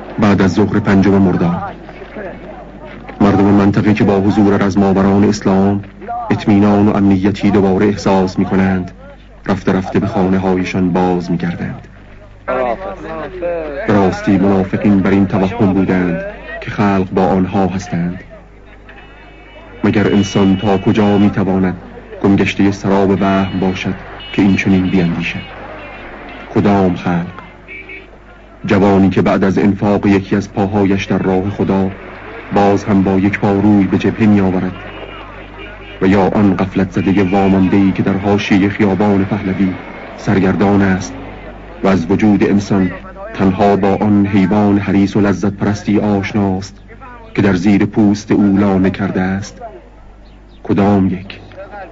بعد از ظهر 5 مرداد مردم منطقه که با حضور رزماوران اسلام اطمینان و امنیتی دوباره احساس می کنند، رفته رفته به خانه هایشان باز می گردند. به راستی منافقین بر این توهم بودند که خلق با آنها هستند. مگر انسان تا کجا می تواند گمگشته سراب وهم باشد که این چنین بیندیشد؟ کدام خلق؟ جوانی که بعد از انفاق یکی از پاهایش در راه خدا باز هم با یک پا روی به جبهه می آورد، و یا آن غفلت زده وامانده‌ای که در حاشیه خیابان پهلوی سرگردان است و از وجود انسان تنها با آن حیوان حریص و لذت پرستی آشناست که در زیر پوست او لانه کرده است؟ کدام یک؟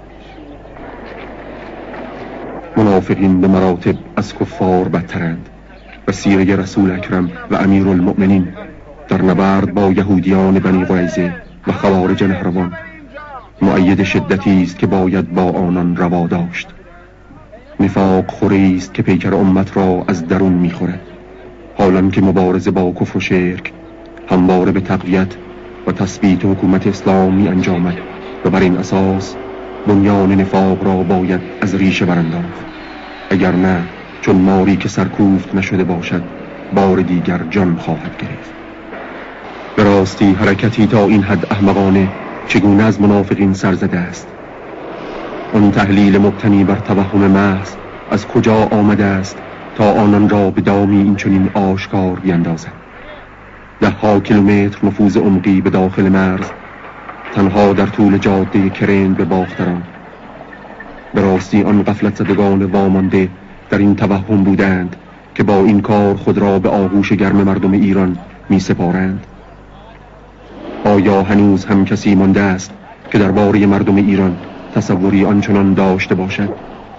منافقین به مراتب از کفار بدترند و سیره رسول اکرم و امیرالمؤمنین در نبرد با یهودیان بنی قریظه و خوارج نهروان مؤید شدتی است که باید با آنان روا داشت. نفاق خوری است که پیکر امت را از درون می‌خورد، حالان که مبارزه با کفر و شرک همواره به تقویت و تثبیت حکومت اسلام می انجامد و بر این اساس بنیان نفاق را باید از ریشه برانداخت. اگر نه، چون ماری که سرکوفت نشده باشد بار دیگر جان خواهد گرفت. به راستی حرکتی تا این حد احمقانه چگونه از منافقین سرزده است؟ آن تحلیل مبتنی بر توهم محض از کجا آمده است تا آنان را به دامی این چنین آشکار بیندازد؟ 10 کیلومتر نفوذ عمقی به داخل مرز تنها در طول جاده کرند به باختران. به راستی آن غفلت زدگان وامانده در این توهم بودند که با این کار خود را به آغوش گرم مردم ایران می سپارند. آیا هنوز هم کسی مانده است که درباره مردم ایران تصوری آنچنان داشته باشد؟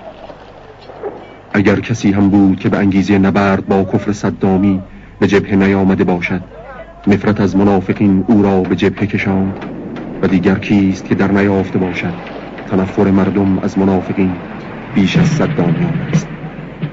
اگر کسی هم بود که به انگیزه نبرد با کفر صدامی به جبهه نیامده باشد، نفرت از منافقین او را به جبهه کشاند، و دیگر کیست که در نیافته باشد تنفر مردم از منافقین بیش از صدامیان است.